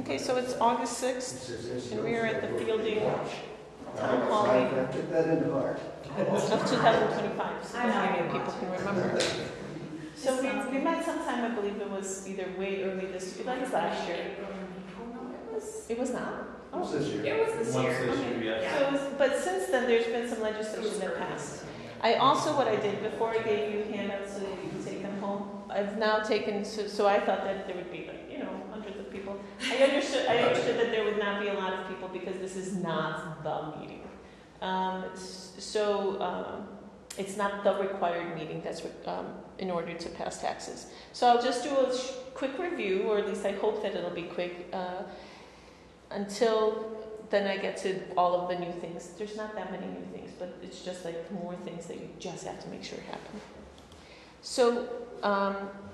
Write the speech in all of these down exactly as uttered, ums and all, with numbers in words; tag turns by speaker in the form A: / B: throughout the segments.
A: Okay, so it's August sixth, and we are at the Fielding Town Hall meeting
B: I took that into heart.
A: of two thousand twenty-five, so maybe people can remember. So we, we met sometime, I believe it was either way early this year, like last year. It was, it was not?
B: It was
A: Oh.
B: this year.
C: It was this
D: Once
C: year.
D: this
A: Okay.
D: year, yes.
A: So it was, but since then, there's been some legislation that passed. I also, what I did, before I gave you handouts so that you can take them home, I've now taken, so, so I thought that there would be like, you know, hundreds of people. I understood, I understood that there would not be a lot of people because this is not the meeting. Um, s- so, um, it's not the required meeting that's, re- um, in order to pass taxes. So I'll just do a sh- quick review, or at least I hope that it'll be quick, uh, until then I get to all of the new things. There's not that many new things, but it's just like more things that you just have to make sure happen. So, um,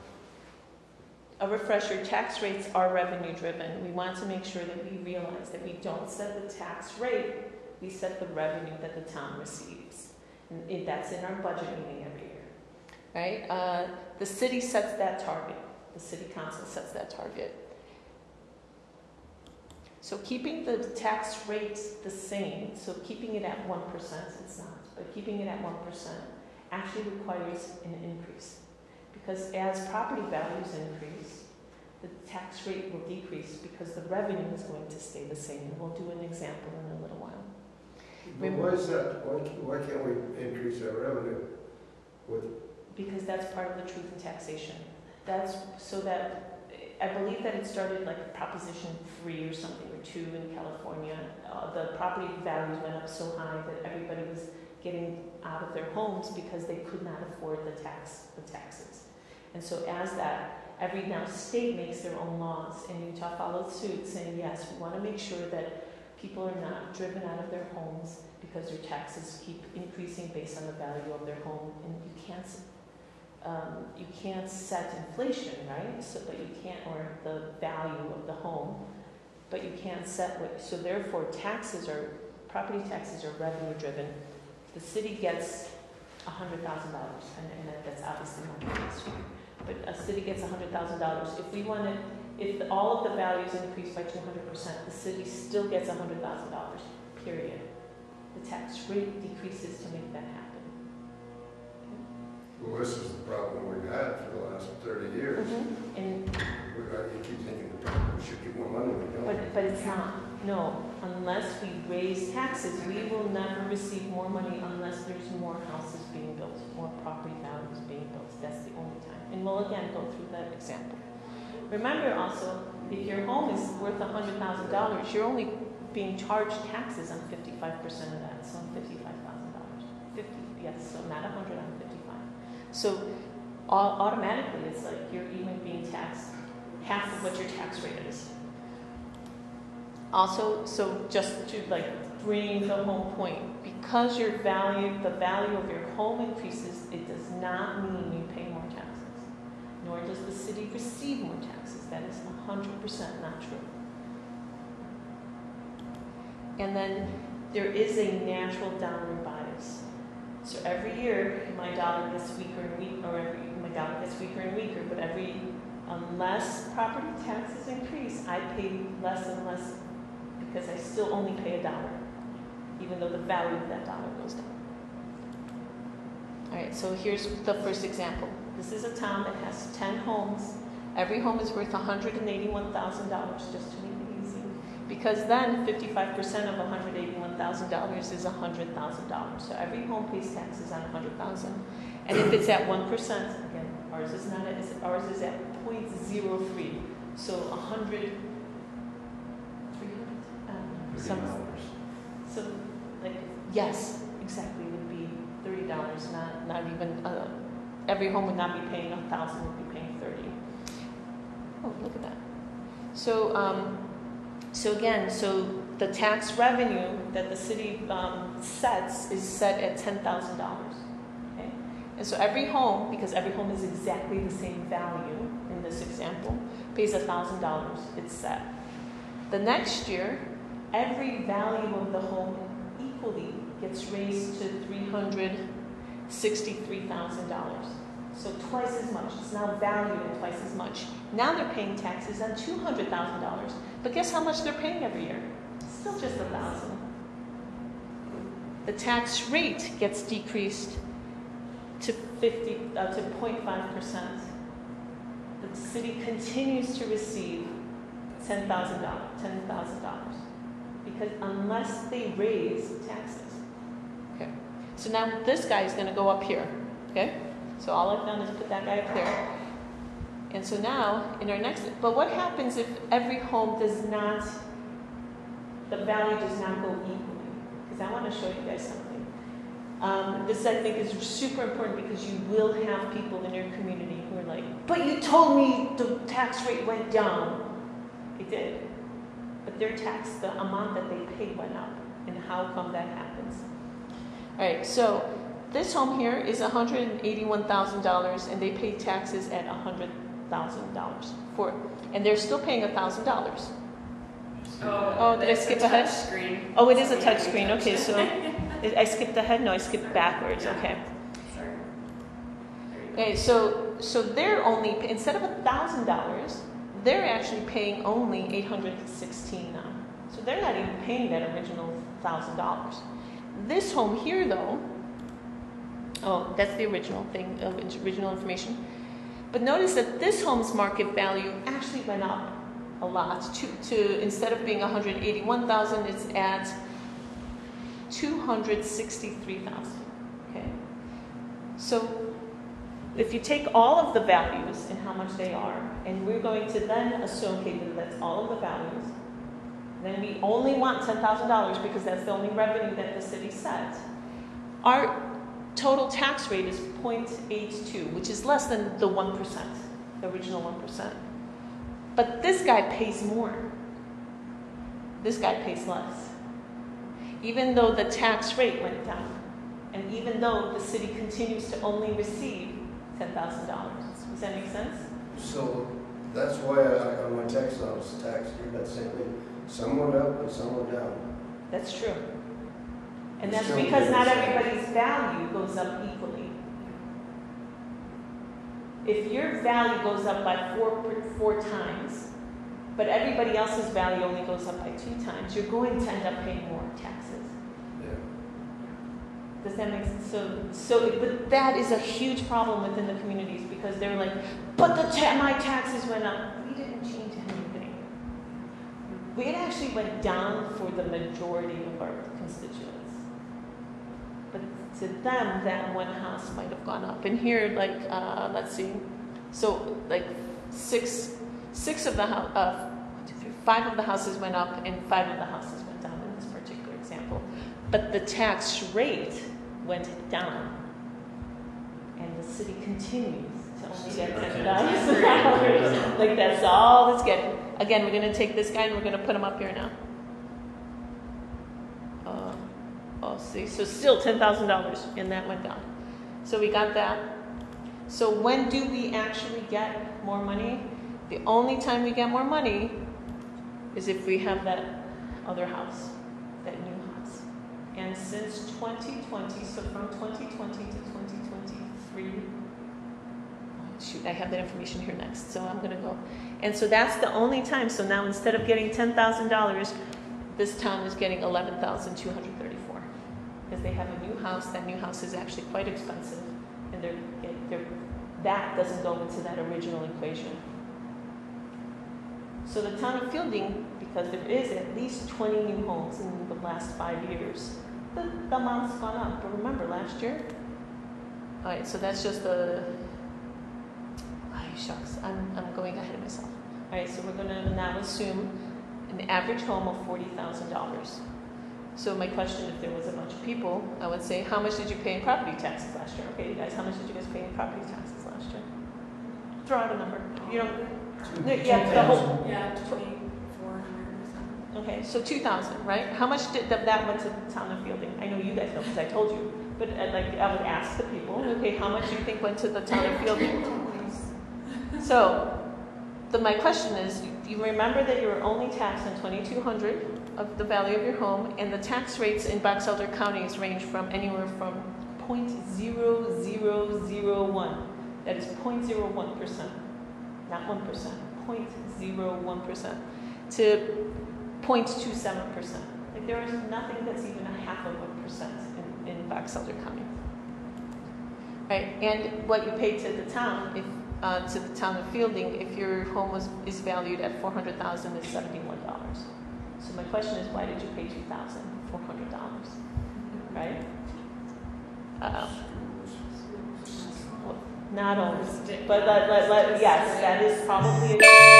A: a refresher, tax rates are revenue driven. We want to make sure that we realize that we don't set the tax rate, we set the revenue that the town receives. And it- that's in our budget meeting every year, right? Uh, the city sets that target. The city council sets that target. So keeping the tax rate the same, so keeping it at one percent, it's not, but keeping it at one percent actually requires an increase. Because as property values increase, the tax rate will decrease because the revenue is going to stay the same. And we'll do an example in a little while.
B: But why is that? Why, why can't we increase our revenue with,
A: Because that's part of the truth in taxation. That's so that, I believe that it started like Proposition three or something, or two in California. Uh, the property values went up so high that everybody was getting out of their homes because they could not afford the tax, the taxes. And so as that, every now state makes their own laws, and Utah followed suit saying, yes, we want to make sure that people are not driven out of their homes because their taxes keep increasing based on the value of their home, and you can't Um, you can't set inflation, right? So, but you can't, or the value of the home, but you can't set what, so therefore taxes are, property taxes are revenue driven. The city gets a hundred thousand dollars, and, and that, that's obviously not the case here. But a city gets a hundred thousand dollars. If we wanted, if the, all of the values increase by two hundred percent, the city still gets a hundred thousand dollars, period. The tax rate decreases to make that happen.
B: well, this is the problem we've had for the last thirty years.
A: Mm-hmm. And
B: We, uh, you keep thinking we should get more money, we don't.
A: But, but it's not. No, unless we raise taxes, we will never receive more money unless there's more houses being built, more property values being built. That's the only time. And we'll again go through that example. Remember also, if your home is worth one hundred thousand dollars, you're only being charged taxes on fifty-five percent of that, so fifty-five thousand dollars. fifty, yes, so not one hundred on fifty-five. So au- automatically, it's like you're even being taxed half of what your tax rate is. Also, so just to like bring the home point, because your value, the value of your home increases, it does not mean you pay more taxes, nor does the city receive more taxes. That is one hundred percent not true. And then there is a natural downward bias. So every year, my dollar gets weaker and weaker, or every, my dollar gets weaker and weaker, but every, unless property taxes increase, I pay less and less because I still only pay a dollar, even though the value of that dollar goes down. All right, so here's the first example. This is a town that has ten homes. Every home is worth one hundred eighty-one thousand dollars, just to make it easy. Because then fifty-five percent of one hundred eighty-one thousand dollars is one hundred thousand dollars. So every home pays taxes on one hundred thousand dollars. And if it's at one percent, again, ours is not, at, ours is at zero point zero three. So one hundred, three hundred, um, some, so like, yes, exactly, it would be thirty dollars, not, not even, uh, every home would not be paying one thousand dollars, would be paying thirty dollars. Oh, look at that. So, um, so again, so the tax revenue that the city um, sets is set at ten thousand dollars. Okay? And so every home, because every home is exactly the same value in this example, pays one thousand dollars. It's set. The next year, every value of the home equally gets raised to three hundred sixty-three thousand dollars. So twice as much. It's now valued at twice as much. Now they're paying taxes on two hundred thousand dollars. But guess how much they're paying every year? Still just a thousand. The tax rate gets decreased to fifty uh, to zero point five percent. The city continues to receive ten thousand dollars, ten thousand dollars, because unless they raise taxes. Okay. So now this guy is going to go up here. Okay. So all I've done is put that guy up there. And so now in our next, but what happens if every home does not, the value does not go equally? Because I want to show you guys something. Um, this I think is super important because you will have people in your community who are like, but you told me the tax rate went down. It did. But their tax, the amount that they paid went up. And how come that happens? All right, so this home here is one hundred eighty-one thousand dollars and they pay taxes at one hundred thousand dollars for it. And they're still paying one thousand dollars.
C: Oh,
A: Oh, did I skip ahead?
C: Screen.
A: Oh, it is a touch screen. Okay, so I skipped ahead? No, I skipped backwards. Okay.
C: Sorry.
A: Okay, so so they're only, instead of one thousand dollars, they're actually paying only eight hundred sixteen dollars now. So they're not even paying that original one thousand dollars. This home here, though, oh, that's the original thing, uh, original information. But notice that this home's market value actually went up a lot. To, to instead of being one hundred eighty-one thousand dollars, it's at two hundred sixty-three thousand dollars. Okay. So if you take all of the values and how much they are, and we're going to then assume, okay, that that's all of the values, then we only want ten thousand dollars because that's the only revenue that the city sets. Our total tax rate is zero point eight two, which is less than the one percent, the original one percent. But this guy pays more. This guy pays less. Even though the tax rate went down, and even though the city continues to only receive ten thousand dollars. Does that make sense?
B: So that's why I, on my tax notice, tax, you got simply some went up and some went down.
A: That's true. And that's
B: Still
A: because not
B: the same.
A: everybody's value goes up equally. If your value goes up by four, four times, but everybody else's value only goes up by two times, you're going to end up paying more taxes.
B: Yeah.
A: Does that make sense? So, so, but that is a huge problem within the communities because they're like, but the ta- my taxes went up. We didn't change anything. We had actually went down for the majority of our constituents. But to them, that one house might have gone up. And here, like, uh, let's see, so like six, six of the house, uh, one, two, three, five of the houses went up, and five of the houses went down in this particular example. But the tax rate went down, and the city continues to only get ten thousand dollars. Like that's all it's getting. Again, we're going to take this guy and we're going to put him up here now. Uh, oh, see, so still ten thousand dollars, and that went down. So we got that. So when do we actually get more money? The only time we get more money is if we have that other house, that new house. And since twenty twenty, so from twenty twenty to twenty twenty-three, oh, shoot, I have that information here next, so I'm going to go. And so that's the only time. So now instead of getting ten thousand dollars, this town is getting eleven thousand two hundred thirty-four dollars because they have a new house. That new house is actually quite expensive, and they're, they're, that doesn't go into that original equation. So the town of Fielding, because there is at least twenty new homes in the last five years, the, the amount's gone up. But remember, last year? All right, so that's just the... Oh, shucks, I'm, I'm going ahead of myself. All right, so we're going to now assume an average home of forty thousand dollars. So my question, if there was a bunch of people, I would say, how much did you pay in property taxes last year? Okay, you guys, how much did you guys pay in property taxes last year? Throw out a number. You don't... No, yeah, the whole...
C: Yeah, twenty-four hundred or something.
A: Okay, so two thousand, right? How much did that, that went to the town of Fielding? I know you guys know because I told you. But uh, like, I would ask the people, okay, how much do you think went to the town of Fielding? So, the, my question is, you remember that you were only taxed on twenty-two hundred dollars of the value of your home, and the tax rates in Box Elder counties range from anywhere from zero point zero zero zero one That is zero point zero one percent, not one percent, zero point zero one percent to zero point two seven percent. Like there is nothing that's even a half of a percent in, in Box Elder County. Right, and what you pay to the town, if uh, to the town of Fielding, if your home was is valued at four hundred thousand dollars, is seventy-one dollars. So my question is, why did you pay two thousand four hundred dollars? Right? Uh, well, not only, but let, let, let, yes, that is probably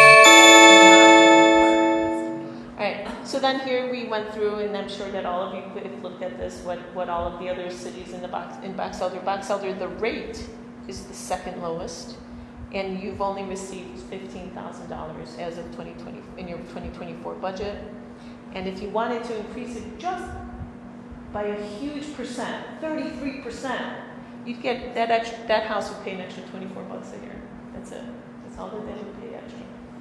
A: a. All right. So then here we went through, and I'm sure that all of you could have looked at this. What what all of the other cities in the box in Box Elder, Box Elder, the rate is the second lowest, and you've only received fifteen thousand dollars as of twenty twenty in your twenty twenty-four budget. And if you wanted to increase it just by a huge percent, thirty-three percent, you'd get that extra, that house would pay an extra twenty-four bucks a year. That's it. That's all that they would pay extra.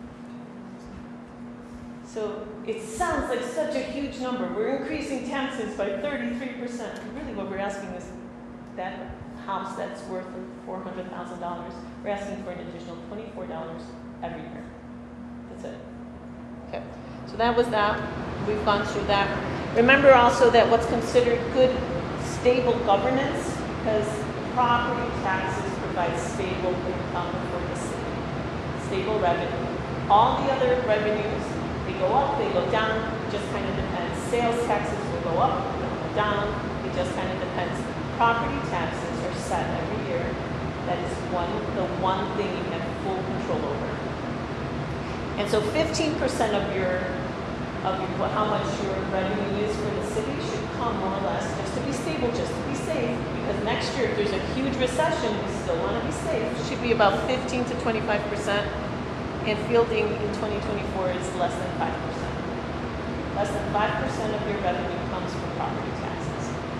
A: So it sounds like such a huge number. We're increasing taxes by thirty-three percent. Really what we're asking is that house that's worth four hundred thousand dollars, we're asking for an additional twenty-four dollars every year. That's it. Okay. So that was that. We've gone through that. Remember also that what's considered good, stable governance, because property taxes provide stable income for the city, stable revenue. All the other revenues, they go up, they go down, it just kind of depends. Sales taxes will go up, they'll go down, it just kind of depends. Property taxes are set every year. That is one, the one thing you have full control over. And so fifteen percent of your, of your, how much your revenue is for the city should come more or less just to be stable, just to be safe. Because next year, if there's a huge recession, we still want to be safe. It should be about fifteen to twenty-five percent. And Fielding in twenty twenty-four is less than five percent. Less than five percent of your revenue comes from property taxes.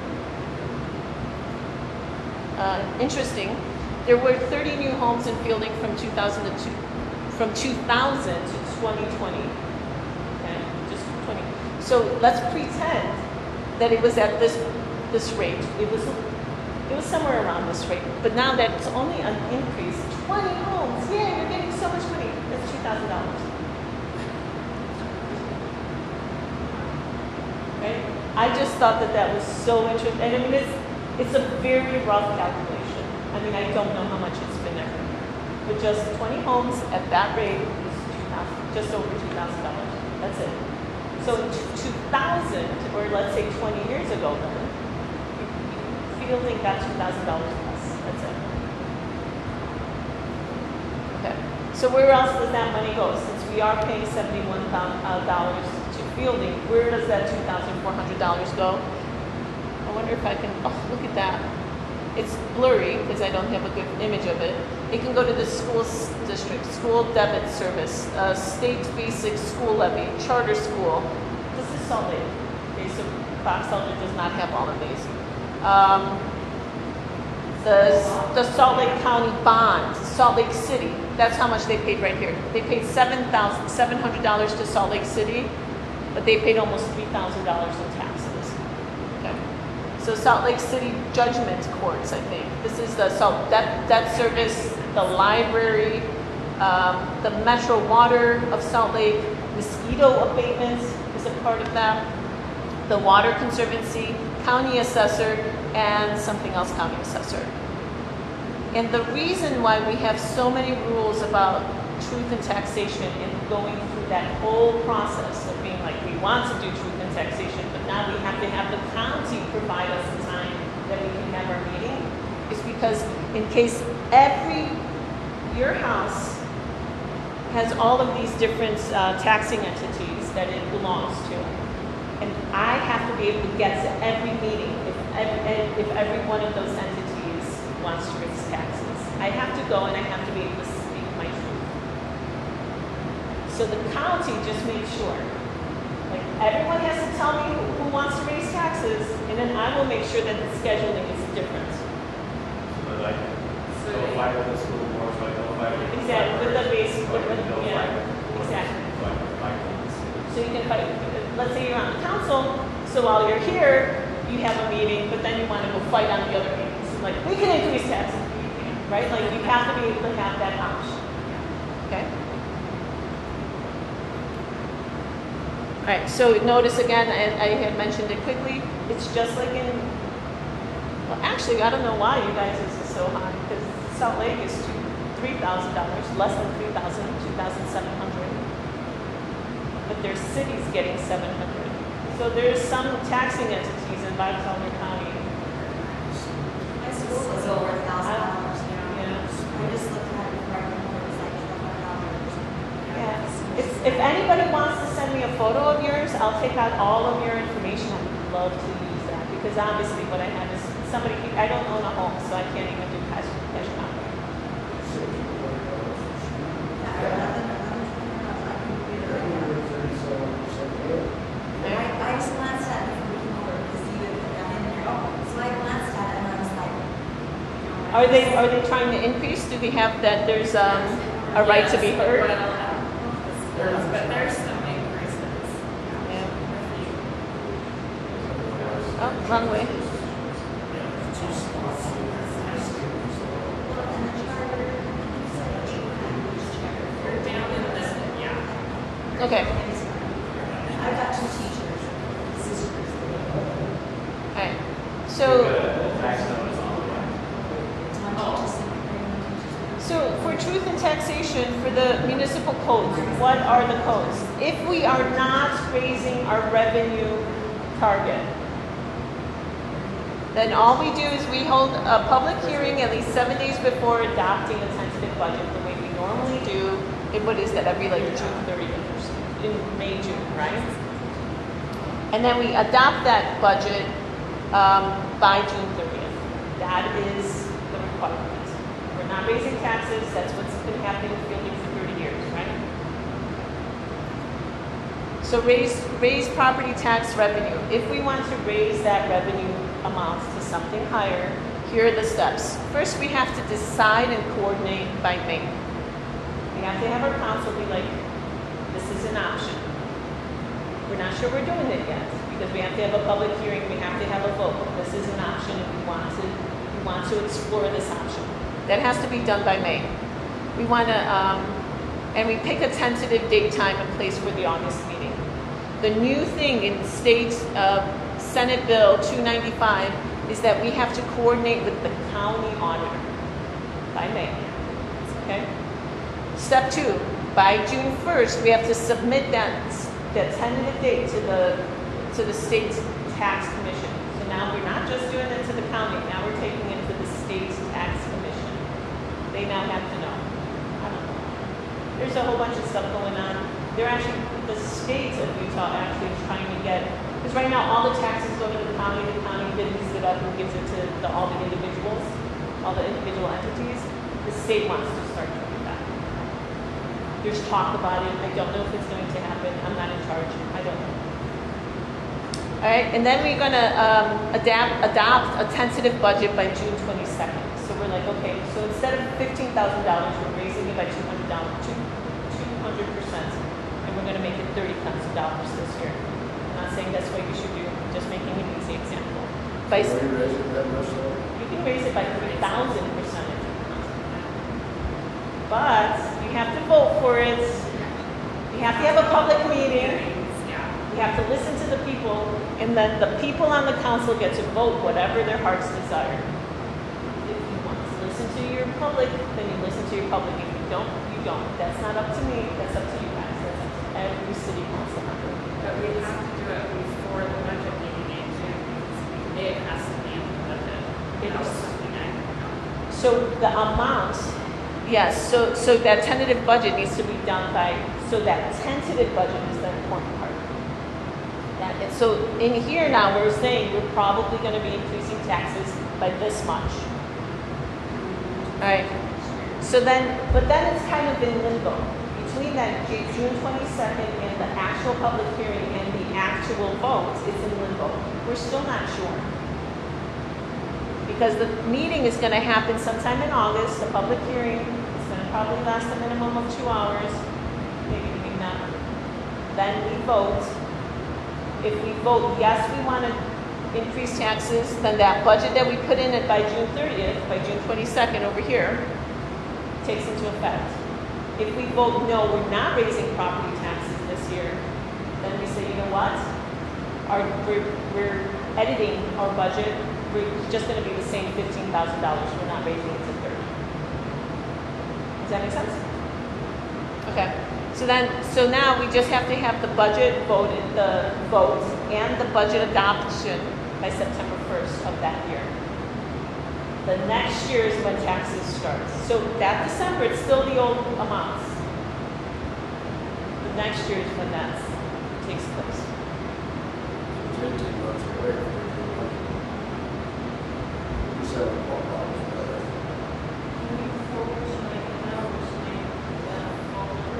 A: Uh, interesting. There were thirty new homes in Fielding from two thousand to two, from two thousand to twenty twenty. Okay, just twenty. So let's pretend that it was at this this rate. It was it was somewhere around this rate. But now that it's only an increase, twenty homes. Yeah, you're getting so much money. That's two thousand dollars. Right? I just thought that that was so interesting. And I mean, it's it's a very rough calculation. I mean, I don't know how much it's been every year. But just twenty homes at that rate is two thousand, just over two thousand dollars. That's it. So in two thousand, or let's say twenty years ago then, Fielding got two thousand dollars plus. That's it. Okay. So where else does that money go? Since we are paying seventy-one dollars to Fielding, where does that two thousand four hundred dollars go? I wonder if I can, oh, look at that. It's blurry because I don't have a good image of it. It can go to the school s- district, school debit service, uh, state basic school levy, charter school. This is Salt Lake. Okay, so Box Elder does not have all of these. Um, the, the Salt Lake County bond, Salt Lake City, that's how much they paid right here. They paid seven thousand seven hundred dollars to Salt Lake City, but they paid almost three thousand dollars in taxes. Okay. So Salt Lake City Judgment Courts, I think. This is the Salt Debt, debt Service, the library, um, the Metro Water of Salt Lake, mosquito abatement is a part of that, the Water Conservancy, County Assessor, and something else County Assessor. And the reason why we have so many rules about truth and taxation and going through that whole process of being like, we want to do truth and taxation, but now we have to have the county provide us the time that we can have our meeting, is because in case every, your house has all of these different uh, taxing entities that it belongs to. And I have to be able to get to every meeting if every, if every one of those entities wants to raise taxes. I have to go and I have to be able to speak my truth. So the county just makes sure, like everyone has to tell me who, who wants to raise taxes, and then I will make sure that the scheduling is different.
D: So that I can notify with the school board, so I notify with the
A: Exactly, with the basic,
D: so I can
A: with-
D: notify
A: yeah,
D: with the board,
A: exactly.
D: so I can fight with the city.
A: So you can fight, let's say you're on the council, so while you're here, you have a meeting, but then you want to go fight on the other meetings. Like, we can increase taxes, but you can't. right? Like, you have to be able to have that option, okay? All right, so notice again, I, I had mentioned it quickly, it's just like in, well, actually, I don't know why you guys is so high, because Salt Lake is two, three thousand dollars, less than three thousand, two thousand seven hundred. But their city's getting seven hundred. So there's some taxing entities in Victoria County.
C: My school was over a thousand dollars, you know.
A: Yeah.
C: I just looked at it before I went home, it was like twelve dollars.
A: Yeah. If, if anybody wants to send me a photo of yours, I'll take out all of your information. I would love to use that, because obviously what I have is somebody, I don't own a home, so I can't even do cash, cash out.
C: I, I just glanced at it before we came over because you had put that in there. So I glanced at it and I was like, you know,
A: Are they, are they trying to increase? Do we have that there's um, a right to be heard?
C: But there's some increases.
A: Yeah. Oh, wrong way.
C: Well, and the charter, you said eight hundred. You're down in the, yeah.
A: Okay.
C: I've got two teachers.
A: All right.
D: The
A: So,
D: tax notice on the way.
A: so for truth and taxation, for the municipal codes, what are the codes? If we are not raising our revenue target, then all we do is we hold a public hearing at least seven days before adopting a tentative budget, the way we normally do. And what is that? Every like June thirtieth or so, in May, June, right? And then we adopt that budget um, by June thirtieth. That is the requirement. We're not raising taxes. That's what's been happening with Fielding for thirty years, right? So raise raise property tax revenue. If we want to raise that revenue amount to something higher, here are the steps. First, we have to decide and coordinate by May. We have to have our council be like, this is an option. We're not sure we're doing it yet, because we have to have a public hearing, we have to have a vote. This is an option, and we want to, we want to explore this option. That has to be done by May. We want to, um, and we pick a tentative date, time, and place for the August meeting. The new thing in state uh, Senate Bill two ninety-five is that we have to coordinate with the county auditor by May. Okay? Step two, by June first, we have to submit that, that tentative date to the, to the state tax commission. So now we're not just doing it to the county, now we're taking it to the state tax commission. They now have to know. I don't know. There's a whole bunch of stuff going on. They're actually, the state of Utah actually is trying to get, because right now all the taxes go to the county, the county divvies it up and gives it to the, all the individuals, all the individual entities. The state wants to start doing that. There's talk about it. I don't know if it's going to happen. I'm not in charge. I don't know. All right, and then we're going to um, adapt, adopt a tentative budget by June twenty-second. So we're like, okay, so instead of fifteen thousand dollars, we're raising it by two hundred dollars, two hundred percent, and we're going to make it thirty thousand dollars this year. I'm not saying that's what you should do. I'm just making an easy example. By,
B: Why you raise it that much though?
A: you can raise it by three thousand percent. But you have to vote for it. You have to have a public meeting. You have to listen to the people, and then the people on the council get to vote whatever their hearts desire. If you want to listen to your public, then you listen to your public. If you don't, you don't. That's not up to me. That's up to you guys. That's up to every city council member.
E: But we have to do it before the budget meeting in June, because it has to be in the budget.
A: It
E: That was
A: is.
E: something I know.
A: So the amount, yes, so, so that tentative budget needs to be done by, so that tentative budget is the important part. That, and so in here now, we're saying we're probably gonna be increasing taxes by this much. All right, so then, but then it's kind of in limbo. Between that Ju- June twenty-second and the actual public hearing and the actual vote, it's in limbo. We're still not sure. Because the meeting is gonna happen sometime in August, the public hearing, it's gonna probably last a minimum of two hours, maybe, maybe not. Then we vote. If we vote yes, we wanna increase taxes, then that budget that we put in it by June thirtieth, by June twenty-second over here, takes into effect. If we vote no, we're not raising property taxes this year, then we say, you know what? Our, we're, we're editing our budget, we're just gonna be the same fifteen thousand dollars, we're not raising it to thirty. Does that make sense? Okay, so then, so now we just have to have the budget voted, the vote and the budget adoption by September first of that year. The next year is when taxes start. So that December, it's still the old amounts. The next year is when that takes place.
B: It's fifteen months away. We sell it for dollars better.
A: Can you forward to my email or to my, uh, folder?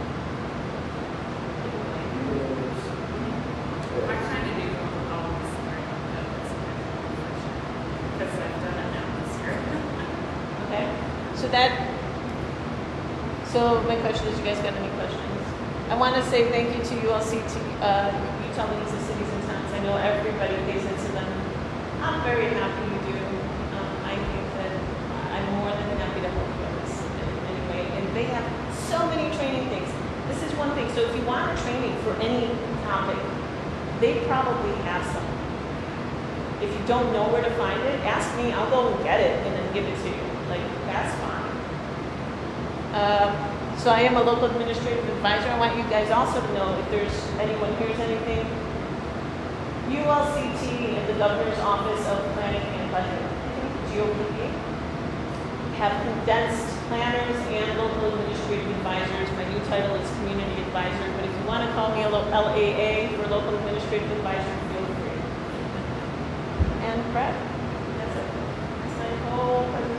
E: I kind of do all this right now, because I've done it now this year.
A: Okay, so that, so my question is, you guys got any questions? I want to say thank you to U L C T, uh, Utah Leagues of Cities and Towns. I know everybody pays into them. I'm very happy you do. Um, I think that I'm more than happy to help you in this in any way. And they have so many training things. This is one thing. So if you want a training for any topic, they probably have some. If you don't know where to find it, ask me. I'll go and get it and then give it to you. Like, that's fine. Um, so I am a local administrative advisor. I want you guys also to know if there's anyone hears anything. U L C T and the Governor's Office of Planning and Budget, G O P B, have condensed planners and local administrative advisors. My new title is community advisor, but if you want to call me a lo- L A A for local administrative advisor, feel free. And Brett, that's it. That's my whole presentation.